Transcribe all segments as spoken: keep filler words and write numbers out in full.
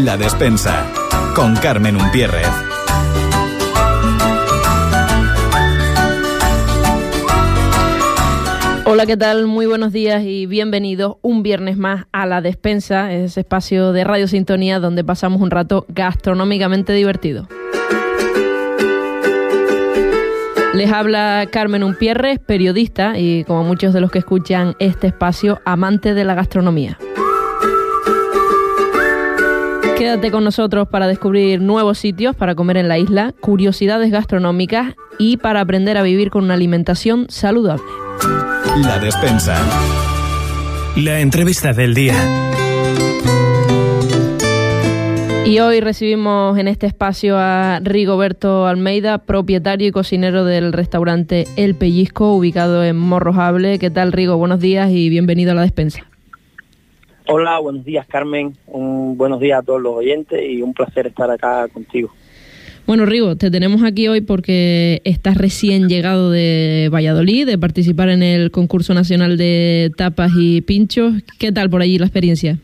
La Despensa, con Carmen Umpierrez. Hola, ¿qué tal? Muy buenos días y bienvenidos un viernes más a La Despensa, ese espacio de Radio Sintonía donde pasamos un rato gastronómicamente divertido. Les habla Carmen Umpierrez, periodista y, como muchos de los que escuchan este espacio, amante de la gastronomía. Quédate con nosotros para descubrir nuevos sitios para comer en la isla, curiosidades gastronómicas y para aprender a vivir con una alimentación saludable. La Despensa. La entrevista del día. Y hoy recibimos en este espacio a Rigoberto Almeida, propietario y cocinero del restaurante El Pellizco, ubicado en Morrojable. ¿Qué tal, Rigo? Buenos días y bienvenido a La Despensa. Hola, buenos días, Carmen. Un buenos días a todos los oyentes y un placer estar acá contigo. Bueno, Rigo, te tenemos aquí hoy porque estás recién llegado de Valladolid, de participar en el concurso nacional de tapas y pinchos. ¿Qué tal por allí la experiencia?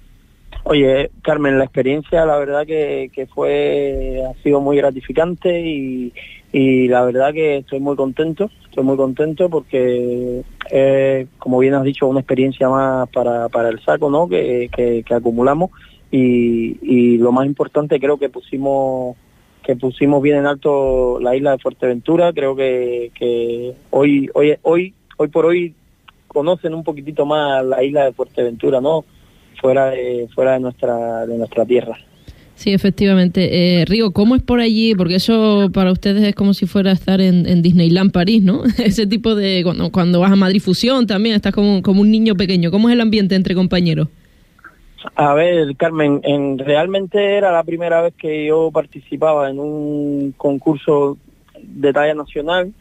Oye, Carmen, la experiencia la verdad que, que fue, ha sido muy gratificante y, y la verdad que estoy muy contento, estoy muy contento porque, eh, como bien has dicho, una experiencia más para, para el saco, ¿no? que, que, que acumulamos y, y lo más importante, creo que pusimos que pusimos bien en alto la isla de Fuerteventura. Creo que, que hoy, hoy, hoy, hoy por hoy conocen un poquitito más la isla de Fuerteventura, ¿no? fuera de fuera de nuestra de nuestra tierra. Sí, efectivamente. Eh, Rigo, ¿cómo es por allí? Porque eso para ustedes es como si fuera a estar en, en Disneyland París, ¿no? Ese tipo de... Cuando, cuando vas a Madrid Fusión también estás como, como un niño pequeño. ¿Cómo es el ambiente entre compañeros? A ver, Carmen, en, realmente era la primera vez que yo participaba en un concurso de talla nacional.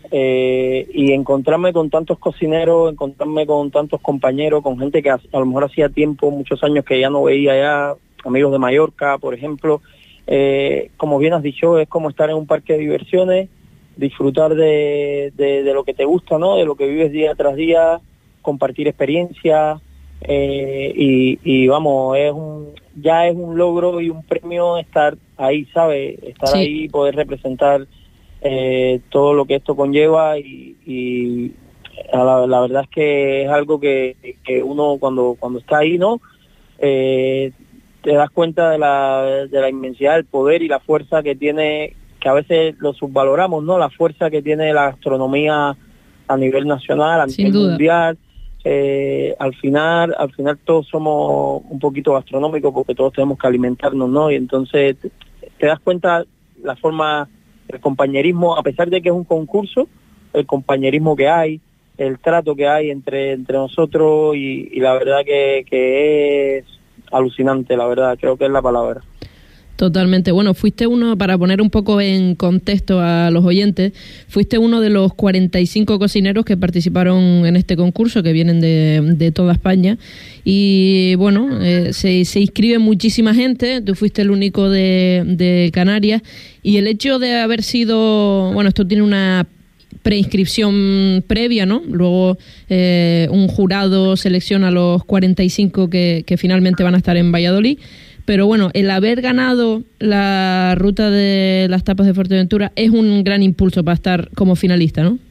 Eh, y encontrarme con tantos cocineros, encontrarme con tantos compañeros, con gente que a, a lo mejor hacía tiempo, muchos años que ya no veía ya, amigos de Mallorca, por ejemplo, eh, como bien has dicho, es como estar en un parque de diversiones, disfrutar de, de, de lo que te gusta, ¿no? De lo que vives día tras día, compartir experiencias, eh, y, y vamos, es un, ya es un logro y un premio estar ahí, ¿sabes? Estar sí. ahí, poder representar Eh, todo lo que esto conlleva y, y la, la verdad es que es algo que, que uno cuando cuando está ahí, ¿no? Eh, te das cuenta de la, de la inmensidad del poder y la fuerza que tiene, que a veces lo subvaloramos, ¿no? La fuerza que tiene la gastronomía a nivel nacional, a nivel mundial. Eh, al final, al final todos somos un poquito gastronómicos porque todos tenemos que alimentarnos, ¿no? Y entonces te, te das cuenta la forma, el compañerismo, a pesar de que es un concurso, el compañerismo que hay, el trato que hay entre entre nosotros y, y la verdad que, que es alucinante, la verdad, creo que es la palabra. Totalmente. Bueno, fuiste uno, para poner un poco en contexto a los oyentes, fuiste uno de los cuarenta y cinco cocineros que participaron en este concurso, que vienen de, de toda España. Y bueno, eh, se, se inscribe muchísima gente, tú fuiste el único de, de Canarias. Y el hecho de haber sido, bueno, esto tiene una preinscripción previa, ¿no? Luego eh, un jurado selecciona a los cuarenta y cinco que, que finalmente van a estar en Valladolid. Pero bueno, el haber ganado la ruta de las tapas de Fuerteventura es un gran impulso para estar como finalista, ¿no?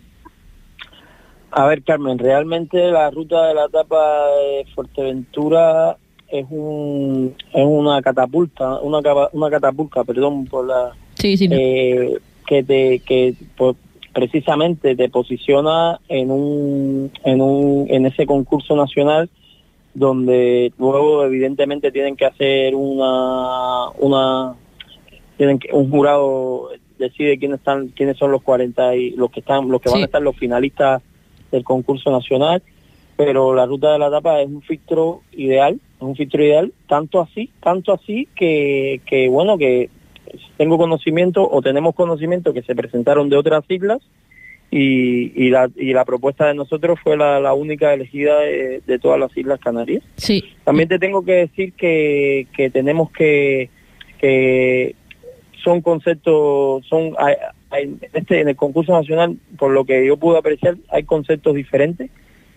A ver, Carmen, realmente la ruta de la tapa de Fuerteventura es un es una catapulta, una una catapulta, perdón por la sí, sí, no. eh, que te que pues, precisamente te posiciona en un en un en ese concurso nacional, donde luego evidentemente tienen que hacer una una tienen que un jurado decide quiénes están quiénes son los cuarenta y los que están los que sí. van a estar los finalistas del concurso nacional, pero la ruta de la tapa es un filtro ideal, es un filtro ideal, tanto así, tanto así que que bueno, que tengo conocimiento o tenemos conocimiento que se presentaron de otras islas. Y, y, la, y la propuesta de nosotros fue la, la única elegida de, de todas las Islas Canarias. Sí. También te tengo que decir que, que tenemos que, que son conceptos, son hay, hay, este, en el concurso nacional, por lo que yo pude apreciar, hay conceptos diferentes.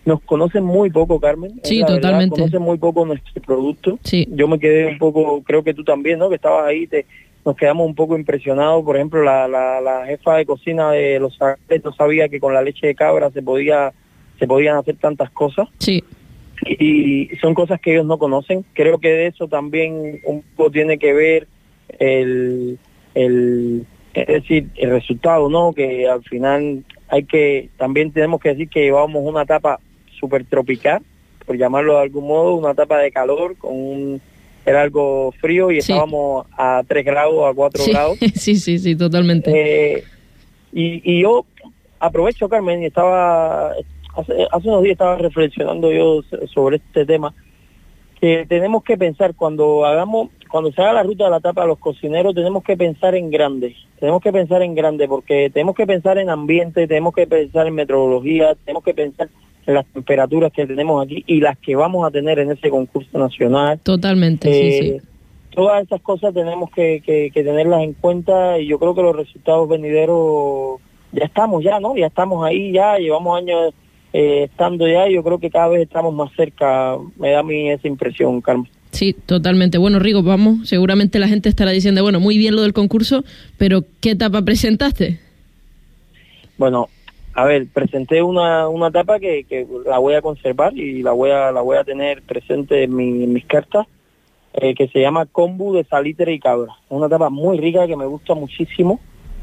nos conocen muy poco, Carmen. Sí, la totalmente. Verdad, conocen muy poco nuestro producto. Sí. Yo me quedé un poco, creo que tú también, ¿no? Que estabas ahí, te, nos quedamos un poco impresionados. Por ejemplo, la, la, la jefa de cocina de Los Ángeles no sabía que con la leche de cabra se podía se podían hacer tantas cosas. Sí. Y son cosas que ellos no conocen. Creo que de eso también un poco tiene que ver el, el es decir, el resultado, ¿no? Que al final hay que, también tenemos que decir que llevábamos una etapa súper tropical, por llamarlo de algún modo, una etapa de calor, con un, era algo frío y Sí. estábamos a tres grados, a cuatro Sí. grados. sí, sí, sí, totalmente. Eh, y, y yo aprovecho, Carmen, y estaba, hace, hace unos días estaba reflexionando yo sobre este tema, que tenemos que pensar cuando hagamos, cuando se haga la ruta de la tapa, los cocineros tenemos que pensar en grande, tenemos que pensar en grande, porque tenemos que pensar en ambiente, tenemos que pensar en meteorología, tenemos que pensar en las temperaturas que tenemos aquí y las que vamos a tener en ese concurso nacional. Totalmente, Eh, sí, sí. Todas esas cosas tenemos que, que, que tenerlas en cuenta y yo creo que los resultados venideros ya estamos ya, ¿no? Ya estamos ahí, ya llevamos años eh, estando ya y yo creo que cada vez estamos más cerca, me da a mí esa impresión, Carmen. Sí, totalmente. Bueno, Rigo, vamos, seguramente la gente estará diciendo, bueno, muy bien lo del concurso, pero ¿qué etapa presentaste? Bueno, a ver, presenté una, una etapa que, que la voy a conservar y la voy a la voy a tener presente en, mi, en mis cartas, eh, que se llama Kombu de salitre y cabra. Es una etapa muy rica que me gusta muchísimo,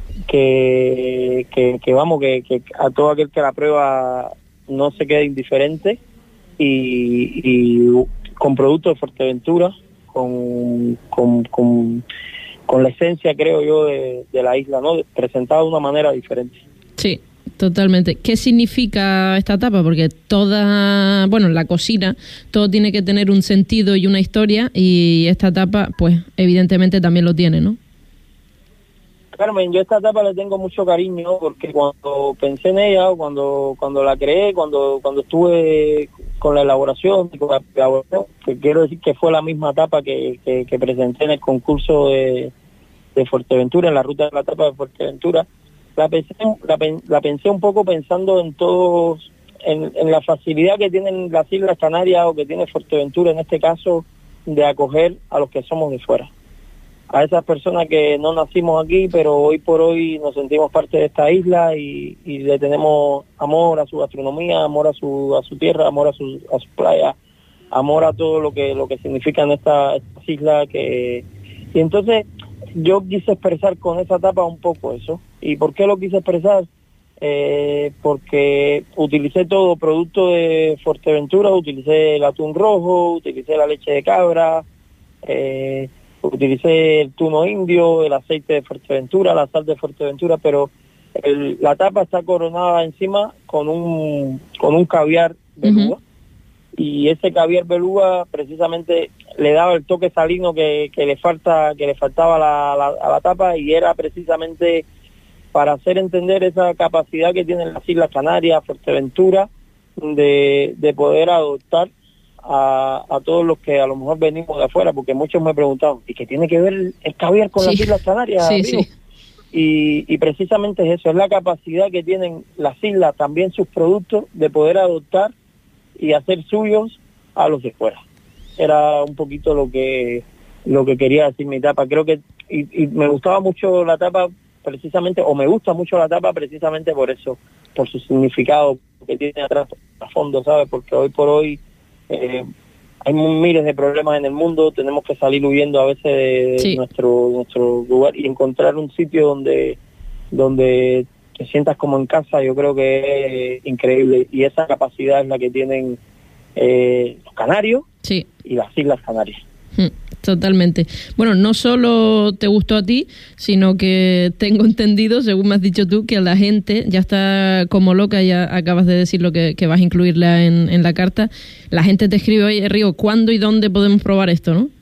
que, que, que vamos, que, que a todo aquel que la prueba no se quede indiferente y, y con productos de Fuerteventura, con, con, con, con la esencia, creo yo, de, de la isla, ¿no? Presentado de una manera diferente. Sí, totalmente. ¿Qué significa esta etapa? Porque toda, bueno, la cocina, todo tiene que tener un sentido y una historia y esta etapa, pues, evidentemente también lo tiene, ¿no? Carmen, yo a esta etapa le tengo mucho cariño porque cuando pensé en ella, o cuando cuando la creé, cuando cuando estuve con la elaboración, con la elaboración, que quiero decir que fue la misma etapa que, que, que presenté en el concurso de, de Fuerteventura, en la ruta de la etapa de Fuerteventura, la pensé, la, la pensé un poco pensando en todos, en, en la facilidad que tienen las Islas Canarias o que tiene Fuerteventura en este caso de acoger a los que somos de fuera. A esas personas que no nacimos aquí, pero hoy por hoy nos sentimos parte de esta isla y, y le tenemos amor a su gastronomía, amor a su a su tierra, amor a su a su playa, amor a todo lo que lo que significan esta, estas islas. Que y entonces yo quise expresar con esa etapa un poco eso. ¿Y por qué lo quise expresar? Eh, porque utilicé todo producto de Fuerteventura, utilicé el atún rojo, utilicé la leche de cabra, eh, utilicé el tuno indio, el aceite de Fuerteventura, la sal de Fuerteventura, pero el, la tapa está coronada encima con un con un caviar beluga. Uh-huh. Y ese caviar beluga precisamente le daba el toque salino que, que le falta que le faltaba a la, la, a la tapa, y era precisamente para hacer entender esa capacidad que tienen las Islas Canarias, Fuerteventura, de, de poder adoptar A, a todos los que a lo mejor venimos de afuera, porque muchos me preguntaban, ¿y qué tiene que ver el caviar con sí. las Islas Canarias? Sí, sí. Y, y precisamente es eso, es la capacidad que tienen las islas, también sus productos, de poder adoptar y hacer suyos a los de fuera. Era un poquito lo que lo que quería decir mi etapa. Creo que y, y me gustaba mucho la etapa precisamente, o me gusta mucho la etapa precisamente por eso, por su significado que tiene atrás a fondo, ¿sabes? Porque hoy por hoy Eh, hay miles de problemas en el mundo, tenemos que salir huyendo a veces de sí. nuestro nuestro lugar y encontrar un sitio donde donde te sientas como en casa. Yo creo que es increíble, y esa capacidad es la que tienen eh, los canarios sí. y las Islas Canarias. Totalmente. Bueno, no solo te gustó a ti, sino que tengo entendido, según me has dicho tú, que la gente ya está como loca, ya acabas de decir lo que, que vas a incluirla en, en la carta. La gente te escribe, oye, Rigo, ¿cuándo y dónde podemos probar esto, no?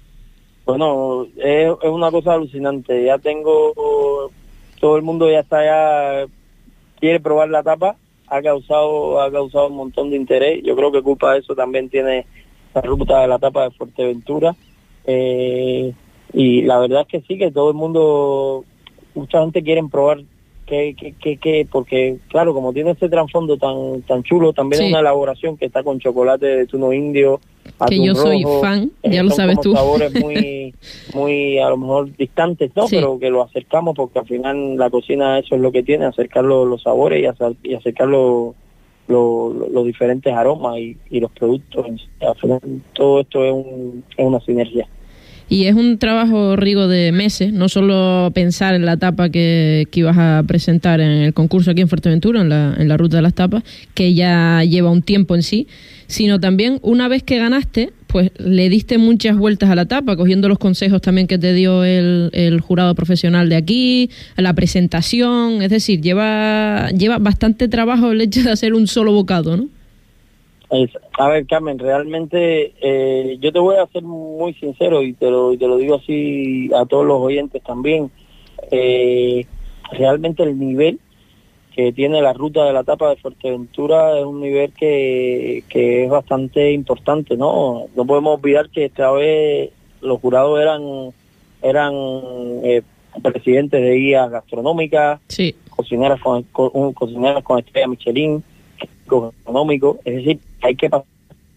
Bueno, es, es una cosa alucinante. Ya tengo, todo el mundo ya está, ya quiere probar la tapa. Ha causado, ha causado un montón de interés. Yo creo que culpa de eso también tiene la ruta de la tapa de Fuerteventura. Eh, y la verdad es que sí, que todo el mundo, mucha gente quiere probar que, que, que, que porque claro, como tiene ese trasfondo tan tan chulo, también Sí. es una elaboración que está con chocolate de tuno indio, Que atún yo soy rojo, fan, eh, ya lo son sabes como tú. sabores muy muy a lo mejor distantes, ¿no? Sí. Pero que lo acercamos, porque al final la cocina eso es lo que tiene, acercar los, los sabores y, acer, y acercar los, los, los diferentes aromas y, y los productos. Al final todo esto es, un, es una sinergia. Y es un trabajo, Rigo, de meses, no solo pensar en la tapa que, que ibas a presentar en el concurso aquí en Fuerteventura, en la, en la Ruta de las Tapas, que ya lleva un tiempo en sí, sino también una vez que ganaste, pues le diste muchas vueltas a la tapa, cogiendo los consejos también que te dio el, el jurado profesional de aquí, la presentación, es decir, lleva, lleva bastante trabajo el hecho de hacer un solo bocado, ¿no? Es, a ver, Carmen, realmente eh, yo te voy a ser muy sincero y te lo, y te lo digo así a todos los oyentes también. Eh, realmente el nivel que tiene la Ruta de la Tapa de Fuerteventura es un nivel que, que es bastante importante, ¿no? No podemos olvidar que esta vez los jurados eran eran eh, presidentes de guías gastronómicas, Sí. cocineras con, con cocineras con estrella Michelin, económico, es decir, hay que pasar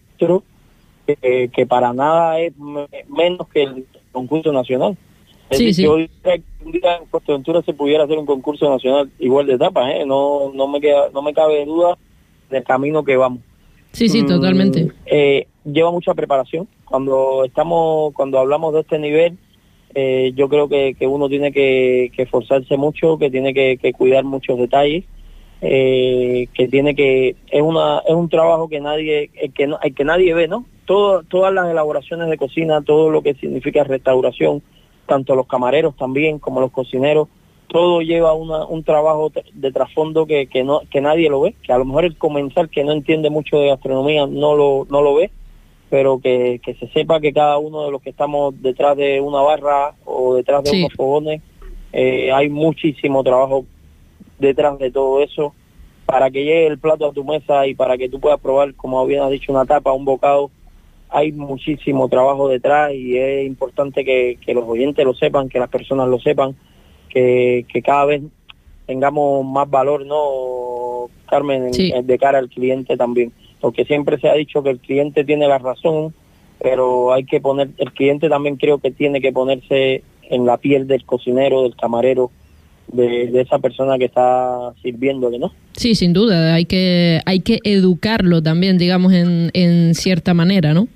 que, que para nada es me, menos que el concurso nacional. Es Sí, decir, sí. que hoy un día en Fuerteventura se pudiera hacer un concurso nacional igual de etapas, ¿eh? No, no me queda, no me cabe duda del camino que vamos. Sí, sí, Mm, totalmente. eh, lleva mucha preparación. Cuando estamos, cuando hablamos de este nivel, eh, yo creo que, que uno tiene que, que esforzarse mucho, que tiene que, que cuidar muchos detalles. Eh, que tiene que es una es un trabajo que nadie el que no, el que nadie ve, ¿no? Todo, todas las elaboraciones de cocina, todo lo que significa restauración, tanto los camareros también como los cocineros, todo lleva una, un trabajo de trasfondo que, que no que nadie lo ve, que a lo mejor el comensal que no entiende mucho de gastronomía no lo no lo ve, pero que, que se sepa que cada uno de los que estamos detrás de una barra o detrás de Sí. unos fogones, eh, hay muchísimo trabajo detrás de todo eso para que llegue el plato a tu mesa y para que tú puedas probar, como bien has dicho, una tapa, un bocado. Hay muchísimo trabajo detrás y es importante que, que los oyentes lo sepan, que las personas lo sepan, que, que cada vez tengamos más valor, ¿no, Carmen? En, Sí. en, de cara al cliente también, porque siempre se ha dicho que el cliente tiene la razón, pero hay que poner, el cliente también creo que tiene que ponerse en la piel del cocinero, del camarero, De, de esa persona que está sirviéndole, ¿no? Sí, sin duda, hay que hay que educarlo también, digamos, en, en cierta manera, ¿no?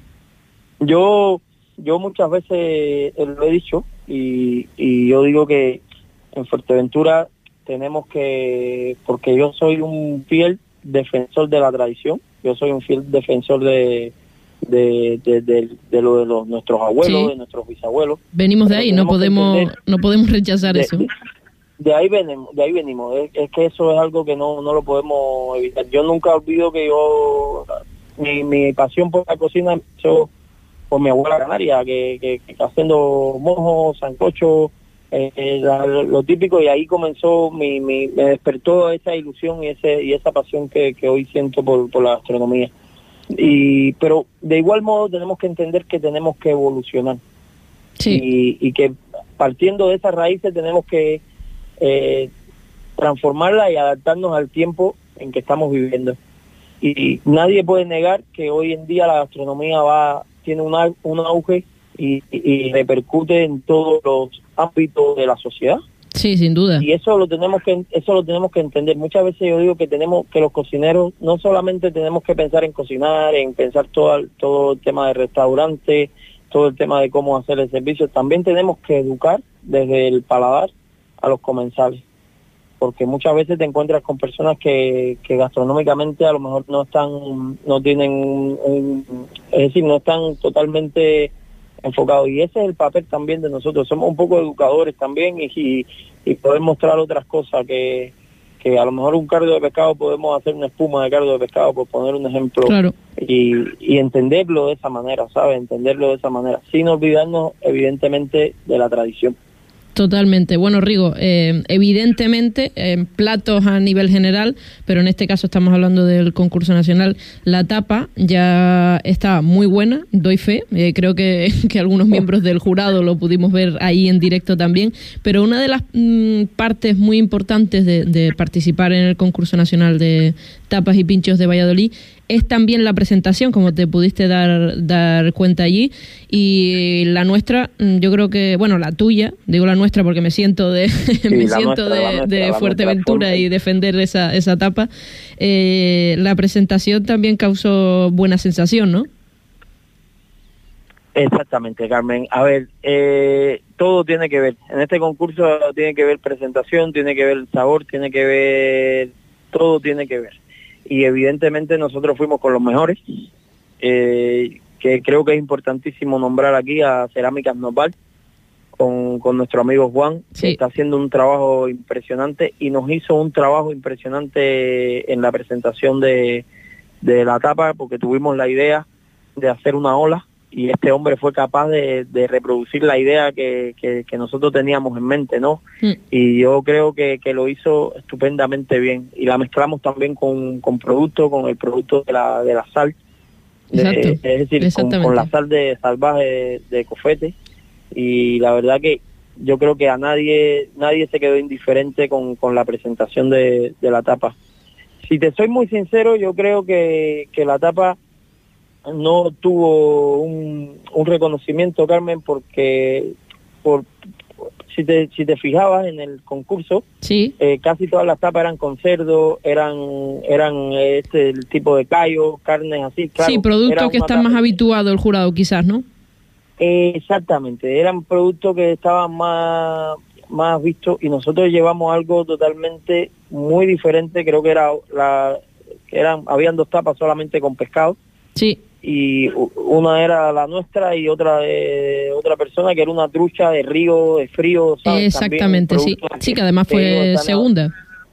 Yo yo muchas veces lo he dicho y, y yo digo que en Fuerteventura tenemos que, porque yo soy un fiel defensor de la tradición, yo soy un fiel defensor de de, de, de, de lo de los nuestros abuelos, Sí. de nuestros bisabuelos. Venimos de Pero ahí, no tenemos que podemos entender no podemos rechazar de, eso. de, de ahí venimos, de ahí venimos. Es, es que eso es algo que no, no lo podemos evitar. Yo nunca olvido que yo, mi, mi pasión por la cocina empezó por mi abuela canaria, que, que, que haciendo mojos, sancocho, eh, eh, la- lo típico, y ahí comenzó, mi, mi, me despertó esa ilusión y ese y esa pasión que, que hoy siento por, por la gastronomía. Y pero de igual modo tenemos que entender que tenemos que evolucionar. Sí, y, y que partiendo de esas raíces tenemos que eh, transformarla y adaptarnos al tiempo en que estamos viviendo. Y nadie puede negar que hoy en día la gastronomía va tiene un, au- un auge y, y repercute en todos los ámbitos de la sociedad. sí, sin duda. Y eso lo tenemos que eso lo tenemos que entender. Muchas veces yo digo que tenemos que los cocineros no solamente tenemos que pensar en cocinar, en pensar todo el- todo el tema de restaurante, todo el tema de cómo hacer el servicio, también tenemos que educar desde el paladar a los comensales, porque muchas veces te encuentras con personas que, que gastronómicamente a lo mejor no están, no tienen un, un- es decir, no están totalmente enfocados, y ese es el papel también de nosotros. Somos un poco educadores también y, y, y poder mostrar otras cosas, que, que a lo mejor un cardo de pescado podemos hacer una espuma de cardo de pescado, por poner un ejemplo, Claro. y, y entenderlo de esa manera, ¿sabes? Entenderlo de esa manera, sin olvidarnos evidentemente de la tradición. Totalmente. Bueno, Rigo, eh, evidentemente, eh, platos a nivel general, pero en este caso estamos hablando del concurso nacional, la tapa ya está muy buena, doy fe, eh, creo que, que algunos miembros del jurado lo pudimos ver ahí en directo también, pero una de las mm, partes muy importantes de, de participar en el concurso nacional de tapas y pinchos de Valladolid es también la presentación, como te pudiste dar dar cuenta allí, y la nuestra, yo creo que, bueno, la tuya, digo la nuestra porque me siento de sí, me siento nuestra, de, nuestra, de Fuerteventura y defender esa esa tapa, eh, la presentación también causó buena sensación, ¿no? Exactamente, Carmen. A ver, eh, todo tiene que ver, en este concurso tiene que ver presentación, tiene que ver el sabor, tiene que ver, todo tiene que ver. Y evidentemente nosotros fuimos con los mejores, eh, que creo que es importantísimo nombrar aquí a Cerámicas Nopal, con, con nuestro amigo Juan, sí, que está haciendo un trabajo impresionante y nos hizo un trabajo impresionante en la presentación de, de la tapa, porque tuvimos la idea de hacer una ola y este hombre fue capaz de, de reproducir la idea que, que, que nosotros teníamos en mente, ¿no? Mm. Y yo creo que, que lo hizo estupendamente bien. Y la mezclamos también con, con producto, con el producto de la, de la sal. De, es decir, con, con la sal de salvaje de, de Cofete. Y la verdad que yo creo que a nadie nadie se quedó indiferente con, con la presentación de, de la tapa. Si te soy muy sincero, yo creo que, que la tapa no tuvo un, un reconocimiento, Carmen, porque por si te si te fijabas en el concurso, sí, eh, casi todas las tapas eran con cerdo, eran eran este el tipo de callo, carnes así, claro. Sí, productos que están más habituados el jurado, quizás, ¿no? Eh, exactamente, eran productos que estaban más más vistos y nosotros llevamos algo totalmente muy diferente. Creo que era la que eran habían dos tapas solamente con pescado. Sí. Y una era la nuestra y otra de otra persona que era una trucha de río, de frío, ¿sabes? Exactamente, sí. Sí, que además fue segunda.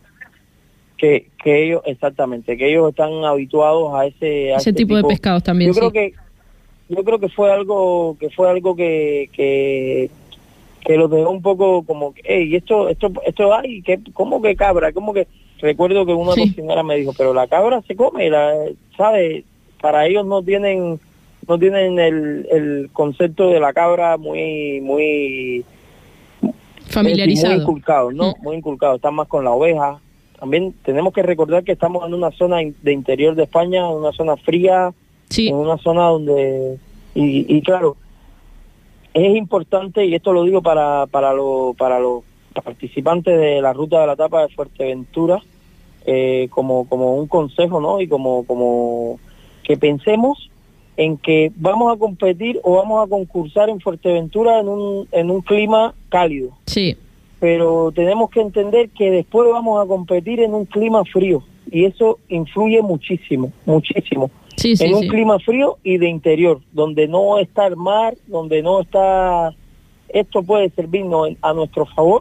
Que, que ellos, exactamente, que ellos están habituados a ese a ese tipo, tipo de pescados también. Yo sí. creo que yo creo que fue algo que fue algo que que que los dejó un poco como, hey, esto esto esto hay, que cómo que cabra, cómo que recuerdo que una sí. cocinera me dijo, pero la cabra se come, la, ¿sabes? Para ellos no tienen no tienen el, el concepto de la cabra muy muy familiarizado, muy inculcado, ¿no? Mm. Muy inculcado, están más con la oveja. También tenemos que recordar que estamos en una zona de interior de España, en una zona fría, sí, en una zona donde y, y claro, es importante, y esto lo digo para para los para los participantes de la ruta de la tapa de Fuerteventura, eh, como como un consejo, ¿no? Y como como que pensemos en que vamos a competir o vamos a concursar en Fuerteventura en un en un clima cálido. Sí. Pero tenemos que entender que después vamos a competir en un clima frío y eso influye muchísimo, muchísimo. Sí, sí, en un sí. clima frío y de interior, donde no está el mar, donde no está... Esto puede servirnos a nuestro favor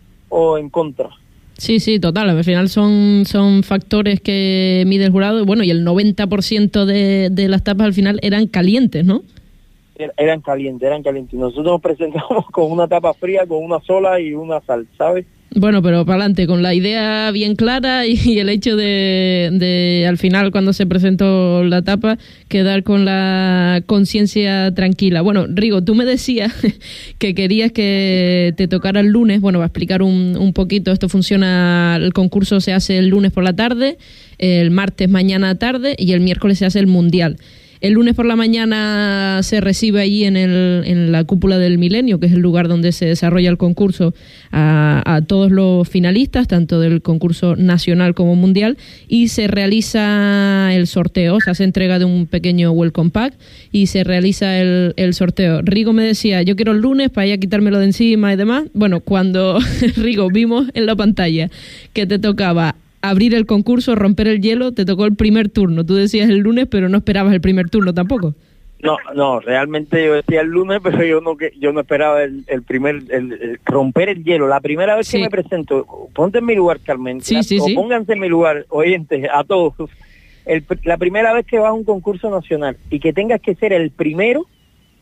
o en contra. Sí, sí, total. Al final son son factores que mide el jurado. Bueno, y el noventa por ciento de, de las tapas al final eran calientes, ¿no? Eran calientes, eran calientes. Nosotros nos presentamos con una tapa fría, con una sola y una sal, ¿sabes? Bueno, pero para adelante, con la idea bien clara y, y el hecho de, de, al final, cuando se presentó la tapa, quedar con la conciencia tranquila. Bueno, Rigo, tú me decías que querías que te tocara el lunes. Bueno, va a explicar un, un poquito. Esto funciona, el concurso se hace el lunes por la tarde, el martes mañana tarde y el miércoles se hace el mundial. El lunes por la mañana se recibe allí en, el, en la cúpula del Milenio, que es el lugar donde se desarrolla el concurso, a, a todos los finalistas, tanto del concurso nacional como mundial, y se realiza el sorteo, se hace entrega de un pequeño welcome pack y se realiza el, el sorteo. Rigo me decía, yo quiero el lunes para ya quitármelo de encima y demás. Bueno, cuando Rigo vimos en la pantalla que te tocaba abrir el concurso, romper el hielo, te tocó el primer turno. Tú decías el lunes, pero no esperabas el primer turno tampoco. No, no, realmente yo decía el lunes, pero yo no que yo no esperaba el, el primer el, el romper el hielo. La primera vez sí. que me presento, ponte en mi lugar, Carmen, sí, la, sí, o sí. pónganse en mi lugar, oyentes, a todos. El, la primera vez que vas a un concurso nacional y que tengas que ser el primero,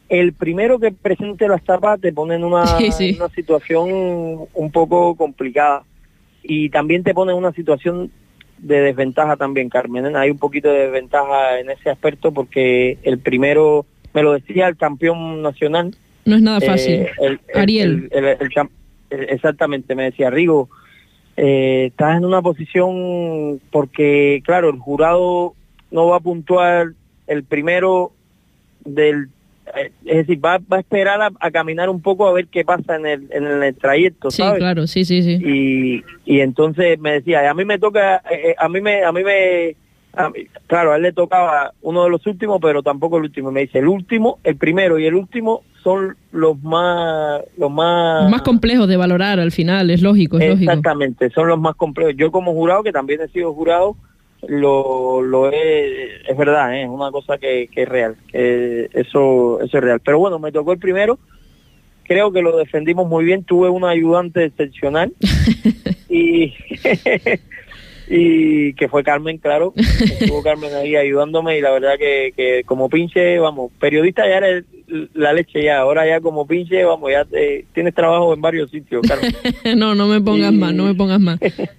el primero que presente las tapas te pone en una, sí, sí. en una situación un poco complicada y también te pone en una situación de desventaja también, Carmen. Hay un poquito de desventaja en ese aspecto porque el primero, me lo decía el campeón nacional. No es nada fácil. Eh, el, el, Ariel. El, el, el, el, exactamente, me decía, Rigo, eh, estás en una posición porque, claro, el jurado no va a puntuar el primero del... Es decir, va, va a esperar a, a caminar un poco a ver qué pasa en el, en el trayecto, ¿sabes? Sí, claro, sí, sí, sí. Y, y entonces me decía, a mí me toca, eh, a mí me, a mí me, a mí, claro, a él le tocaba uno de los últimos, pero tampoco el último. Me dice, el último, el primero y el último son los más, los más, los más complejos de valorar al final, es lógico, es lógico. Exactamente, son los más complejos. Yo como jurado, que también he sido jurado, lo lo es, es verdad, ¿eh? Es una cosa que, que es real, que eso, eso es real. Pero bueno, me tocó el primero, creo que lo defendimos muy bien, tuve una ayudante excepcional y y que fue Carmen, claro, estuvo Carmen ahí ayudándome y la verdad que, que como pinche, vamos, periodista ya eres la leche ya, ahora ya como pinche, vamos, ya te, tienes trabajo en varios sitios, Carmen. no, no me pongas y... más, no me pongas más.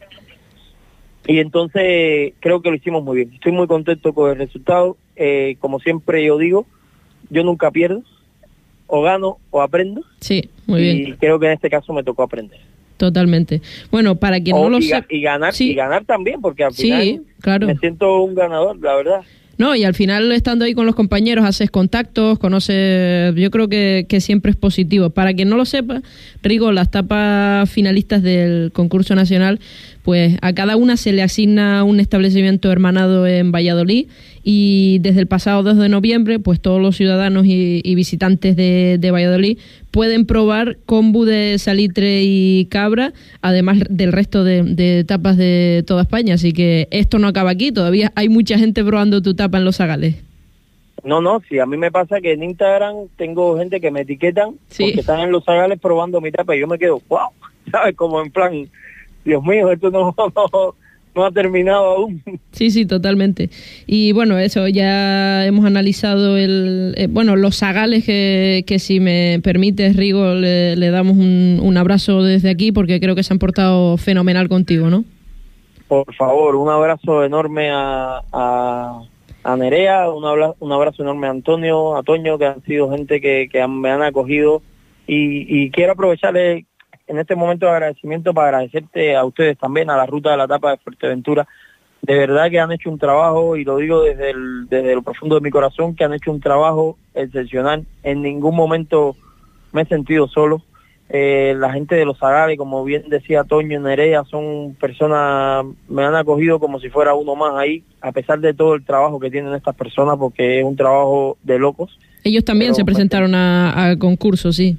Y entonces creo que lo hicimos muy bien. Estoy muy contento con el resultado. Eh, como siempre yo digo, yo nunca pierdo. O gano o aprendo. Sí, muy y bien. Y creo que en este caso me tocó aprender. Totalmente. Bueno, para quien o, no lo y, sepa... Y ganar, sí. y ganar también, porque al final sí, claro. me siento un ganador, la verdad. No, y al final estando ahí con los compañeros haces contactos, conoces, yo creo que, que siempre es positivo. Para quien no lo sepa, Rigo, las tapas finalistas del concurso nacional, pues a cada una se le asigna un establecimiento hermanado en Valladolid y desde el pasado dos de noviembre, pues todos los ciudadanos y, y visitantes de, de Valladolid pueden probar kombu de salitre y cabra, además del resto de, de tapas de toda España. Así que esto no acaba aquí, todavía hay mucha gente probando tu tapa en los zagales. No, no, sí, a mí me pasa que en Instagram tengo gente que me etiquetan sí. porque están en los zagales probando mi tapa y yo me quedo, wow, ¿sabes? Como en plan, Dios mío, esto no... no no ha terminado aún. Sí, sí, totalmente. Y bueno, eso, ya hemos analizado el eh, bueno los zagales que, que si me permites, Rigo, le, le damos un, un abrazo desde aquí porque creo que se han portado fenomenal contigo, ¿no? Por favor, un abrazo enorme a, a, a Nerea, un abrazo, un abrazo enorme a Antonio, a Toño, que han sido gente que, que han, me han acogido y, y quiero aprovecharle en este momento de agradecimiento para agradecerte a ustedes también, a la Ruta de la Tapa de Fuerteventura. De verdad que han hecho un trabajo, y lo digo desde, el, desde lo profundo de mi corazón, que han hecho un trabajo excepcional. En ningún momento me he sentido solo. Eh, la gente de los zagales, como bien decía Toño y Nerea, son personas, me han acogido como si fuera uno más ahí, a pesar de todo el trabajo que tienen estas personas, porque es un trabajo de locos. Ellos también se presentaron a, a concurso, sí.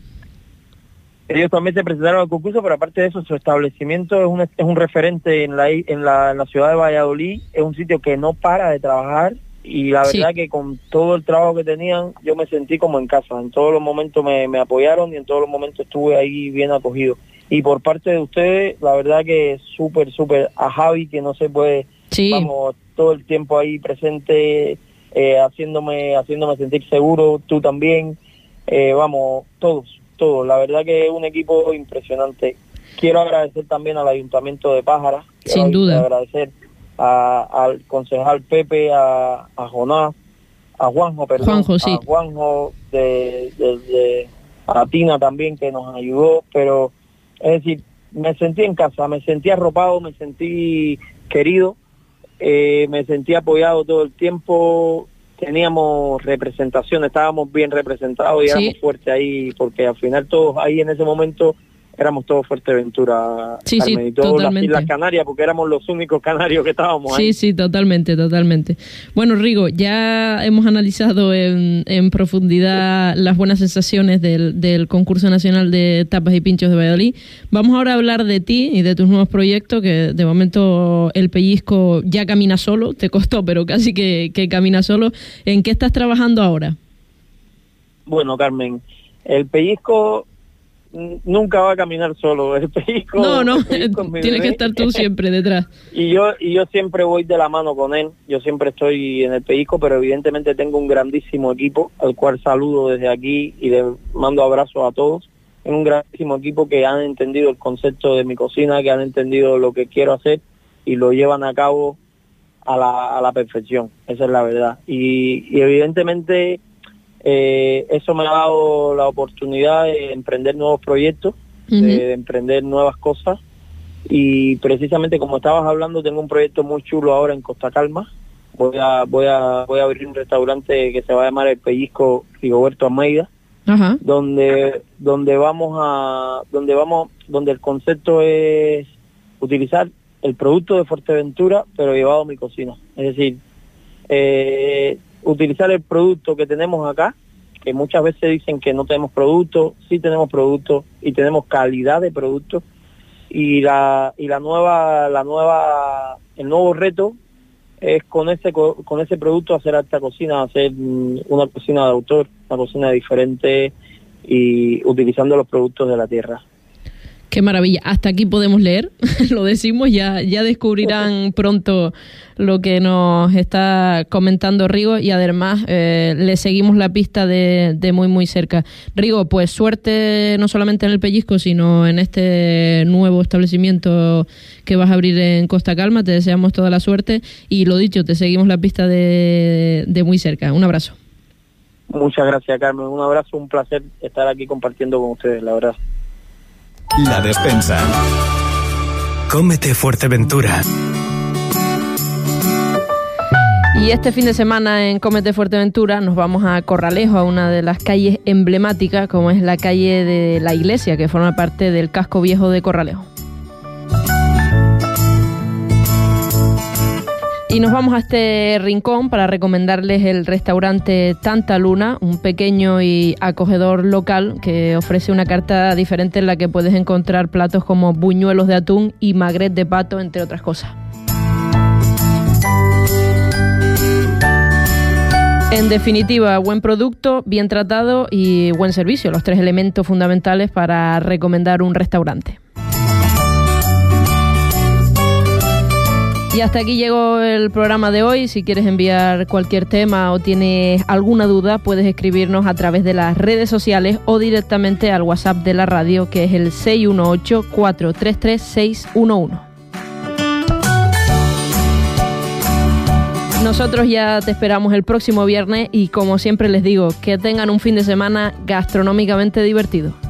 Ellos también se presentaron al concurso, pero aparte de eso, su establecimiento es un, es un referente en la, en, la, en la ciudad de Valladolid, es un sitio que no para de trabajar y la verdad sí. que con todo el trabajo que tenían, yo me sentí como en casa. En todos los momentos me, me apoyaron y en todos los momentos estuve ahí bien acogido. Y por parte de ustedes, la verdad que súper, súper, a Javi, que no se puede, sí. vamos, todo el tiempo ahí presente, eh, haciéndome, haciéndome sentir seguro, tú también, eh, vamos, todos. Todo, la verdad que es un equipo impresionante. Quiero agradecer también al Ayuntamiento de Pájara. Sin duda. Agradecer a, al concejal Pepe, a, a Jonás, a Juanjo, perdón. Juanjo, sí. A Juanjo, de, de, de, a Tina también, que nos ayudó. Pero, es decir, me sentí en casa, me sentí arropado, me sentí querido, eh, me sentí apoyado todo el tiempo. Teníamos representación, estábamos bien representados y sí. éramos fuertes ahí, porque al final todos ahí en ese momento éramos todos Fuerteventura, sí, Carmen, sí, y todas las totalmente. Islas Canarias, porque éramos los únicos canarios que estábamos sí, ahí. Sí, sí, totalmente, totalmente. Bueno, Rigo, ya hemos analizado en, en profundidad las buenas sensaciones del, del concurso nacional de tapas y pinchos de Valladolid. Vamos ahora a hablar de ti y de tus nuevos proyectos, que de momento el pellizco ya camina solo, te costó, pero casi que, que camina solo. ¿En qué estás trabajando ahora? Bueno, Carmen, el pellizco nunca va a caminar solo. El pellizco, no, no, el pellizco es mi tienes que bebé. estar tú siempre detrás. Y yo y yo siempre voy de la mano con él, yo siempre estoy en el pellizco, pero evidentemente tengo un grandísimo equipo, al cual saludo desde aquí y le mando abrazos a todos. Es un grandísimo equipo que han entendido el concepto de mi cocina, que han entendido lo que quiero hacer y lo llevan a cabo a la, a la perfección, esa es la verdad. Y, y evidentemente eh, eso me ha dado la oportunidad de emprender nuevos proyectos, uh-huh. de, de emprender nuevas cosas. Y precisamente como estabas hablando, tengo un proyecto muy chulo ahora en Costa Calma. Voy a voy a voy a abrir un restaurante que se va a llamar El Pellizco Rigoberto Almeida, uh-huh. donde donde vamos a donde vamos donde el concepto es utilizar el producto de Fuerteventura pero llevado a mi cocina. Es decir, eh, utilizar el producto que tenemos acá, que muchas veces dicen que no tenemos producto, sí tenemos producto y tenemos calidad de producto. Y la y la nueva la nueva el nuevo reto es con ese con ese producto hacer alta cocina, hacer una cocina de autor, una cocina diferente y utilizando los productos de la tierra. Qué maravilla. Hasta aquí podemos leer, lo decimos, ya ya descubrirán pronto lo que nos está comentando Rigo y además eh, le seguimos la pista de, de muy muy cerca. Rigo, pues suerte no solamente en el Pellizco, sino en este nuevo establecimiento que vas a abrir en Costa Calma. Te deseamos toda la suerte y lo dicho, te seguimos la pista de, de muy cerca. Un abrazo. Muchas gracias, Carmen. Un abrazo, un placer estar aquí compartiendo con ustedes, la verdad. La Despensa. Cómete Fuerteventura. Y este fin de semana en Cómete Fuerteventura nos vamos a Corralejo, a una de las calles emblemáticas, como es la calle de la Iglesia, que forma parte del casco viejo de Corralejo. Y nos vamos a este rincón para recomendarles el restaurante Tanta Luna, un pequeño y acogedor local que ofrece una carta diferente en la que puedes encontrar platos como buñuelos de atún y magret de pato, entre otras cosas. En definitiva, buen producto, bien tratado y buen servicio, los tres elementos fundamentales para recomendar un restaurante. Y hasta aquí llegó el programa de hoy. Si quieres enviar cualquier tema o tienes alguna duda, puedes escribirnos a través de las redes sociales o directamente al WhatsApp de la radio, que es el seis uno ocho, cuatro tres tres, seis uno uno. Nosotros ya te esperamos el próximo viernes y como siempre les digo, que tengan un fin de semana gastronómicamente divertido.